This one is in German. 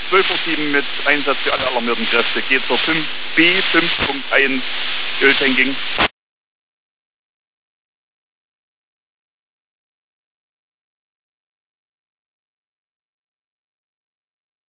12:07 mit Einsatz für alle alarmierten Kräfte. Geht zur 5B 5.1 Öltanking.